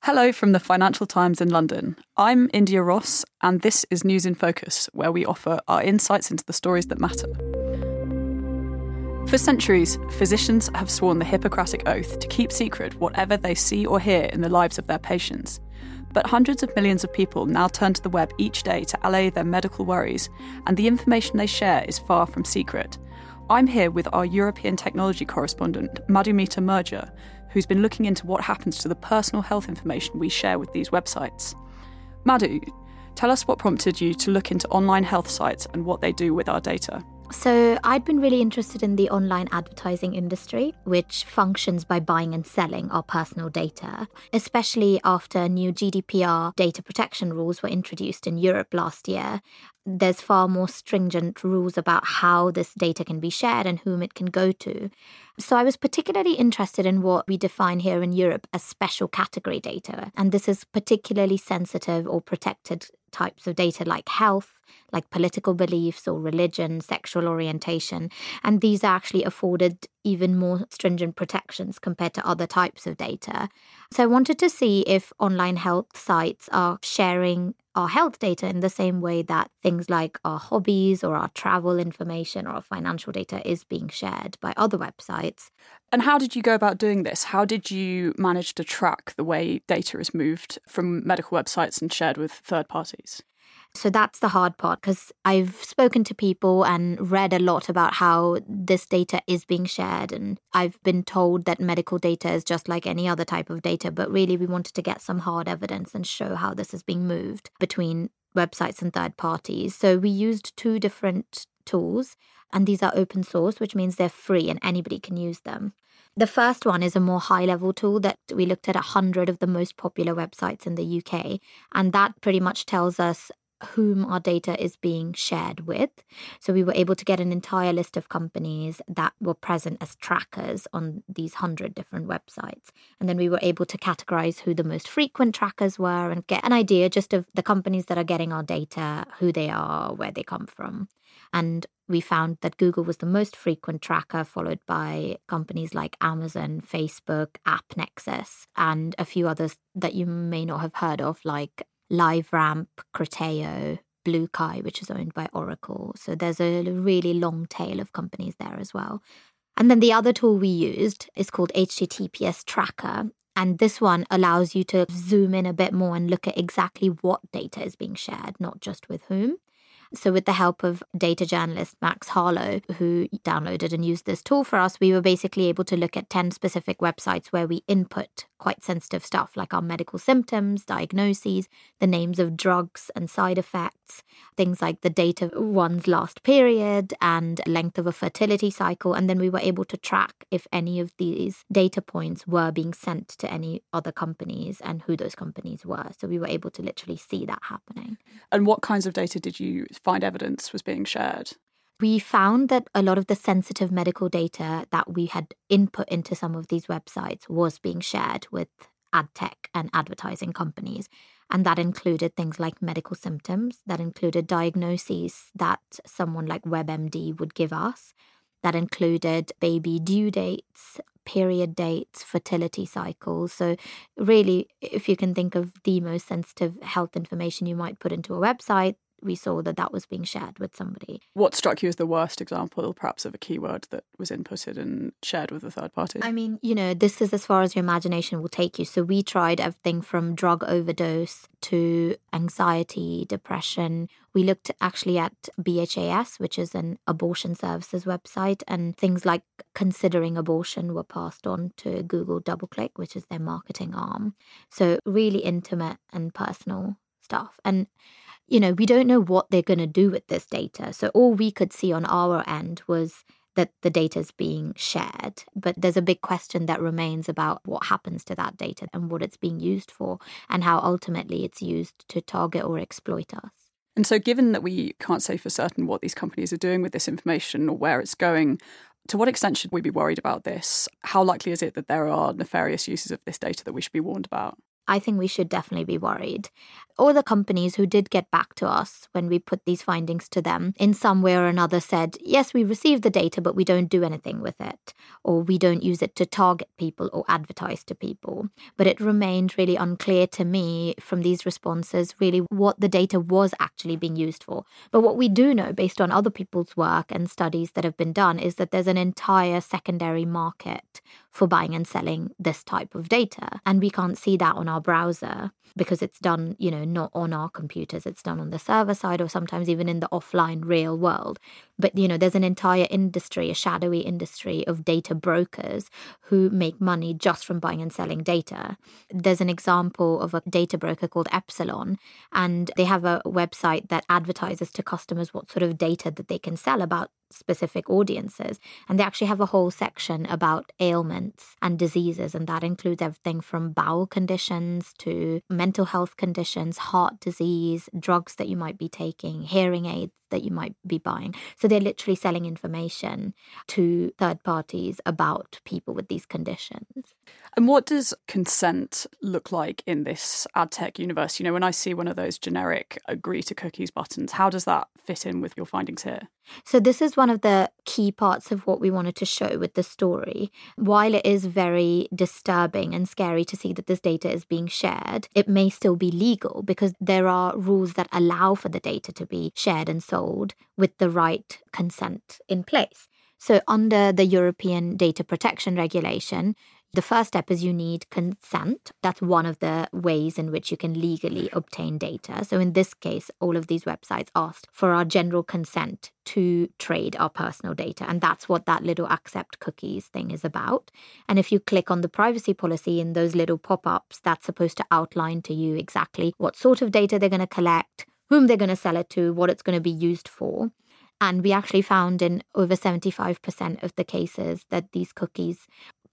Hello from the Financial Times in London. I'm India Ross, and this is News in Focus, where we offer our insights into the stories that matter. For centuries, physicians have sworn the Hippocratic Oath to keep secret whatever they see or hear in the lives of their patients. But hundreds of millions of people now turn to the web each day to allay their medical worries, and the information they share is far from secret. I'm here with our European technology correspondent, Madhumita Murja, who's been looking into what happens to the personal health information we share with these websites. Madhu, tell us what prompted you to look into online health sites and what they do with our data. So I'd been really interested in the online advertising industry, which functions by buying and selling our personal data, especially after new GDPR data protection rules were introduced in Europe last year. There's far more stringent rules about how this data can be shared and whom it can go to. So I was particularly interested in what we define here in Europe as special category data. And this is particularly sensitive or protected types of data like health, like political beliefs or religion, sexual orientation. And these are actually afforded even more stringent protections compared to other types of data. So I wanted to see if online health sites are sharing our health data in the same way that things like our hobbies or our travel information or our financial data is being shared by other websites. And how did you go about doing this? How did you manage to track the way data is moved from medical websites and shared with third parties? So that's the hard part, because I've spoken to people and read a lot about how this data is being shared. And I've been told that medical data is just like any other type of data. But really, we wanted to get some hard evidence and show how this is being moved between websites and third parties. So we used two different tools, and these are open source, which means they're free and anybody can use them. The first one is a more high-level tool that we looked at 100 of the most popular websites in the UK. And that pretty much tells us whom our data is being shared with. So we were able to get an entire list of companies that were present as trackers on these 100 different websites. And then we were able to categorize who the most frequent trackers were and get an idea just of the companies that are getting our data, who they are, where they come from. And we found that Google was the most frequent tracker, followed by companies like Amazon, Facebook, AppNexus, and a few others that you may not have heard of, like LiveRamp, Criteo, Bluekai, which is owned by Oracle. So there's a really long tail of companies there as well. And then the other tool we used is called HTTPS Tracker. And this one allows you to zoom in a bit more and look at exactly what data is being shared, not just with whom. So with the help of data journalist Max Harlow, who downloaded and used this tool for us, we were basically able to look at 10 specific websites where we input quite sensitive stuff like our medical symptoms, diagnoses, the names of drugs and side effects, things like the date of one's last period and length of a fertility cycle. And then we were able to track if any of these data points were being sent to any other companies and who those companies were. So we were able to literally see that happening. And what kinds of data did you find evidence was being shared? We found that a lot of the sensitive medical data that we had input into some of these websites was being shared with ad tech and advertising companies. And that included things like medical symptoms, that included diagnoses that someone like WebMD would give us, that included baby due dates, period dates, fertility cycles. So really, if you can think of the most sensitive health information you might put into a website, we saw that that was being shared with somebody. What struck you as the worst example, perhaps, of a keyword that was inputted and shared with a third party? I mean, this is as far as your imagination will take you. So we tried everything from drug overdose to anxiety, depression. We looked actually at BHAS, which is an abortion services website, and things like considering abortion were passed on to Google DoubleClick, which is their marketing arm. So really intimate and personal stuff. And we don't know what they're going to do with this data. So all we could see on our end was that the data is being shared. But there's a big question that remains about what happens to that data and what it's being used for and how ultimately it's used to target or exploit us. And so given that we can't say for certain what these companies are doing with this information or where it's going, to what extent should we be worried about this? How likely is it that there are nefarious uses of this data that we should be warned about? I think we should definitely be worried. All the companies who did get back to us when we put these findings to them, in some way or another said, yes, we received the data, but we don't do anything with it, or we don't use it to target people or advertise to people. But it remained really unclear to me from these responses really what the data was actually being used for. But what we do know, based on other people's work and studies that have been done, is that there's an entire secondary market for buying and selling this type of data. And we can't see that on our browser because it's done, not on our computers. It's done on the server side or sometimes even in the offline real world. But, there's an entire industry, a shadowy industry of data brokers who make money just from buying and selling data. There's an example of a data broker called Epsilon, and they have a website that advertises to customers what sort of data that they can sell about specific audiences. And they actually have a whole section about ailments and diseases, and that includes everything from bowel conditions to mental health conditions, heart disease, drugs that you might be taking, hearing aids that you might be buying. So they're literally selling information to third parties about people with these conditions. And what does consent look like in this ad tech universe? When I see one of those generic agree to cookies buttons, how does that fit in with your findings here? So this is one of the key parts of what we wanted to show with the story. While it is very disturbing and scary to see that this data is being shared, it may still be legal because there are rules that allow for the data to be shared and sold with the right consent in place. So under the European Data Protection Regulation, the first step is you need consent. That's one of the ways in which you can legally obtain data. So in this case, all of these websites asked for our general consent to trade our personal data. And that's what that little accept cookies thing is about. And if you click on the privacy policy in those little pop-ups, that's supposed to outline to you exactly what sort of data they're going to collect, whom they're going to sell it to, what it's going to be used for. And we actually found in over 75% of the cases that these cookies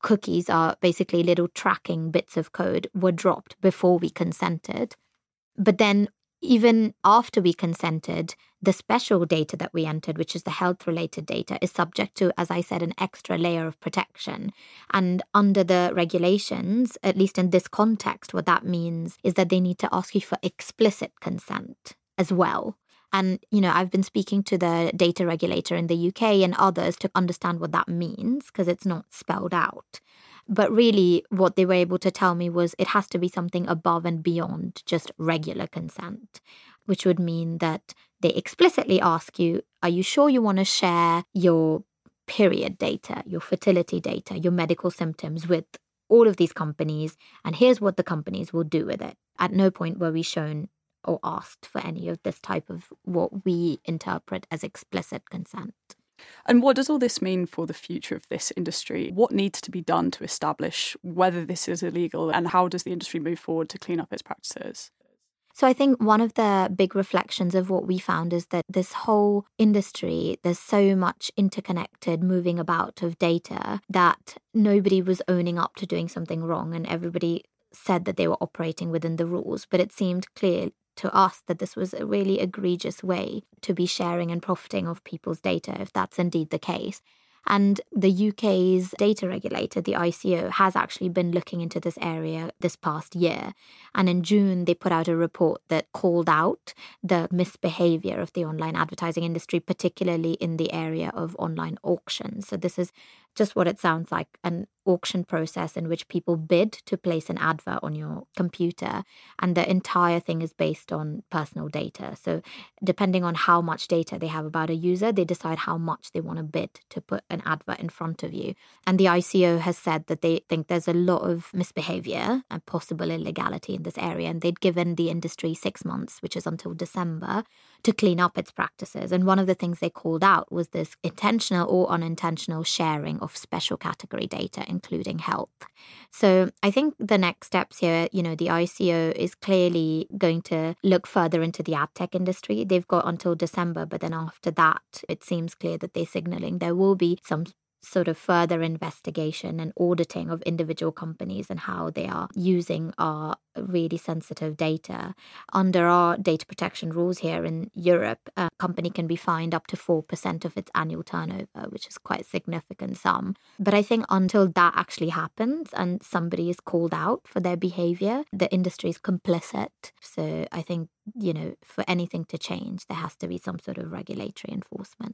are basically little tracking bits of code were dropped before we consented. But then even after we consented, the special data that we entered, which is the health-related data, is subject to, as I said, an extra layer of protection. And under the regulations, at least in this context, what that means is that they need to ask you for explicit consent as well. And, I've been speaking to the data regulator in the UK and others to understand what that means because it's not spelled out. But really what they were able to tell me was it has to be something above and beyond just regular consent, which would mean that they explicitly ask you, are you sure you want to share your period data, your fertility data, your medical symptoms with all of these companies? And here's what the companies will do with it. At no point were we shown or asked for any of this type of what we interpret as explicit consent. And what does all this mean for the future of this industry? What needs to be done to establish whether this is illegal, and how does the industry move forward to clean up its practices? So I think one of the big reflections of what we found is that this whole industry, there's so much interconnected moving about of data that nobody was owning up to doing something wrong, and everybody said that they were operating within the rules. But it seemed clear to us that this was a really egregious way to be sharing and profiting off people's data, if that's indeed the case. And the UK's data regulator, the ICO, has actually been looking into this area this past year. And in June, they put out a report that called out the misbehavior of the online advertising industry, particularly in the area of online auctions. So this is just what it sounds like, an auction process in which people bid to place an advert on your computer. And the entire thing is based on personal data. So depending on how much data they have about a user, they decide how much they want to bid to put an advert in front of you. And the ICO has said that they think there's a lot of misbehavior and possible illegality in this area. And they'd given the industry 6 months, which is until December, to clean up its practices. And one of the things they called out was this intentional or unintentional sharing of special category data, including health. So I think the next steps here, the ICO is clearly going to look further into the ad tech industry. They've got until December, but then after that, it seems clear that they're signaling there will be some sort of further investigation and auditing of individual companies and how they are using our really sensitive data. Under our data protection rules here in Europe, a company can be fined up to 4% of its annual turnover, which is quite a significant sum. But I think until that actually happens and somebody is called out for their behavior, the industry is complicit. So I think, for anything to change, there has to be some sort of regulatory enforcement.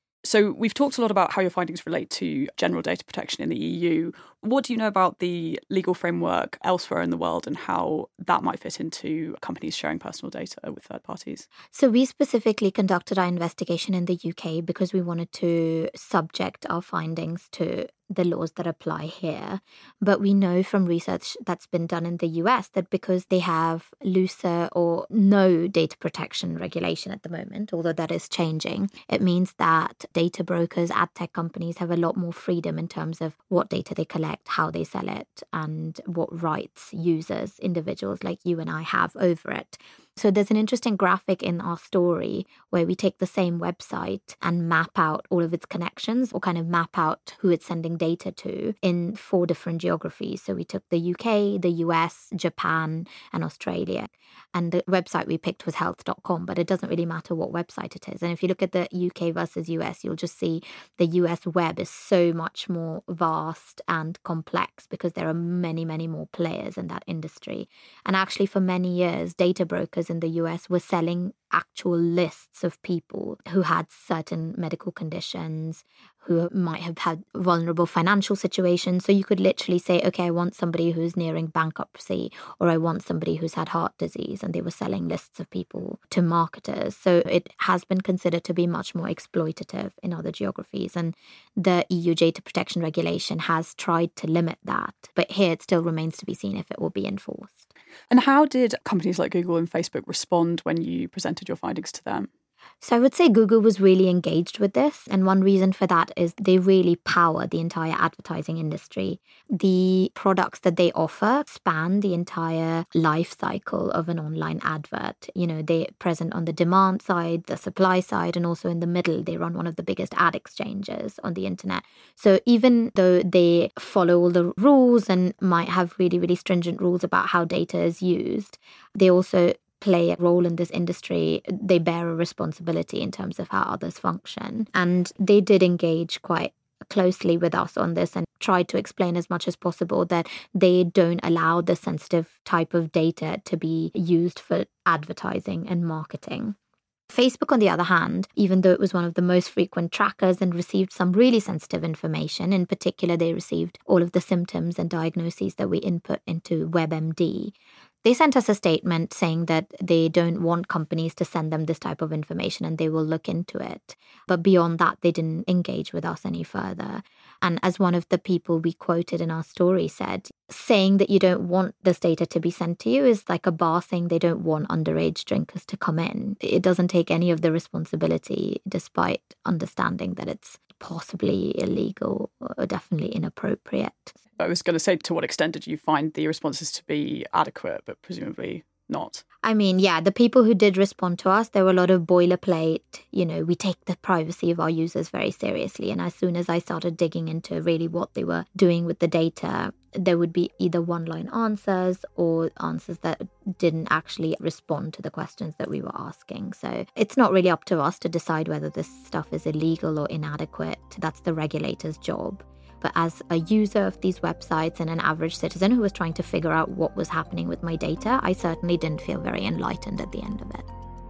So we've talked a lot about how your findings relate to general data protection in the EU. What do you know about the legal framework elsewhere in the world and how that might fit into companies sharing personal data with third parties? So we specifically conducted our investigation in the UK because we wanted to subject our findings to the laws that apply here. But we know from research that's been done in the US that because they have looser or no data protection regulation at the moment, although that is changing, it means that data brokers, ad tech companies have a lot more freedom in terms of what data they collect, how they sell it, and what rights users, individuals like you and I have over it. So there's an interesting graphic in our story where we take the same website and map out all of its connections, or kind of map out who it's sending data to in 4 different geographies. So we took the UK, the US, Japan, and Australia. And the website we picked was health.com, but it doesn't really matter what website it is. And if you look at the UK versus US, you'll just see the US web is so much more vast and complex because there are many, many more players in that industry. And actually, for many years, data brokers in the US were selling actual lists of people who had certain medical conditions, who might have had vulnerable financial situations. So you could literally say, okay, I want somebody who's nearing bankruptcy, or I want somebody who's had heart disease, and they were selling lists of people to marketers. So it has been considered to be much more exploitative in other geographies. And the EU data protection regulation has tried to limit that. But here it still remains to be seen if it will be enforced. And how did companies like Google and Facebook respond when you presented your findings to them? So I would say Google was really engaged with this. And one reason for that is they really power the entire advertising industry. The products that they offer span the entire life cycle of an online advert. They're present on the demand side, the supply side, and also in the middle. They run one of the biggest ad exchanges on the internet. So even though they follow all the rules and might have really, really stringent rules about how data is used, they also play a role in this industry. They bear a responsibility in terms of how others function. And they did engage quite closely with us on this and tried to explain as much as possible that they don't allow the sensitive type of data to be used for advertising and marketing. Facebook, on the other hand, even though it was one of the most frequent trackers and received some really sensitive information, in particular, they received all of the symptoms and diagnoses that we input into WebMD. They sent us a statement saying that they don't want companies to send them this type of information and they will look into it. But beyond that, they didn't engage with us any further. And as one of the people we quoted in our story said, saying that you don't want this data to be sent to you is like a bar saying they don't want underage drinkers to come in. It doesn't take any of the responsibility, despite understanding that it's possibly illegal or definitely inappropriate. I was going to say, to what extent did you find the responses to be adequate, but presumably not? I mean, yeah, the people who did respond to us, there were a lot of boilerplate, we take the privacy of our users very seriously. And as soon as I started digging into really what they were doing with the data, there would be either one-line answers or answers that didn't actually respond to the questions that we were asking. So it's not really up to us to decide whether this stuff is illegal or inadequate. That's the regulator's job. But as a user of these websites and an average citizen who was trying to figure out what was happening with my data, I certainly didn't feel very enlightened at the end of it.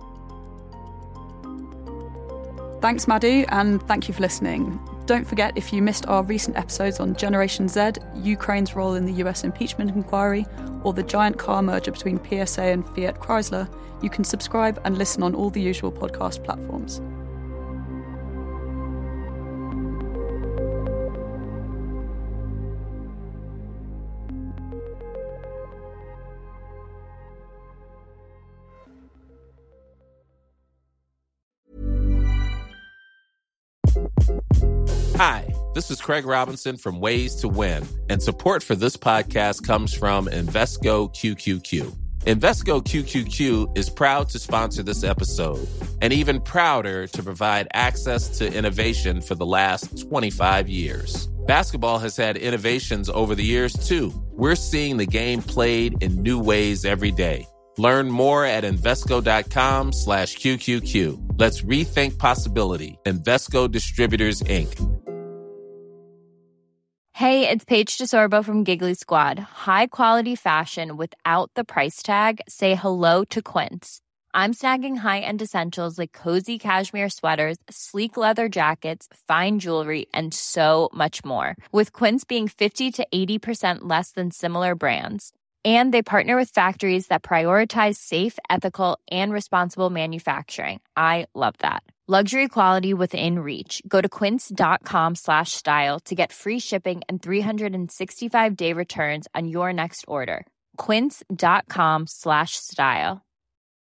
Thanks, Madhu, and thank you for listening. Don't forget, if you missed our recent episodes on Generation Z, Ukraine's role in the US impeachment inquiry, or the giant car merger between PSA and Fiat Chrysler, you can subscribe and listen on all the usual podcast platforms. Hi, this is Craig Robinson from Ways to Win, and support for this podcast comes from Invesco QQQ. Invesco QQQ is proud to sponsor this episode and even prouder to provide access to innovation for the last 25 years. Basketball has had innovations over the years, too. We're seeing the game played in new ways every day. Learn more at Invesco.com/QQQ. Let's rethink possibility. Invesco Distributors, Inc. Hey, it's Paige DeSorbo from Giggly Squad. High quality fashion without the price tag. Say hello to Quince. I'm snagging high-end essentials like cozy cashmere sweaters, sleek leather jackets, fine jewelry, and so much more. With Quince being 50 to 80% less than similar brands. And they partner with factories that prioritize safe, ethical, and responsible manufacturing. I love that. Luxury quality within reach. Go to quince.com/style to get free shipping and 365-day returns on your next order. Quince.com/style.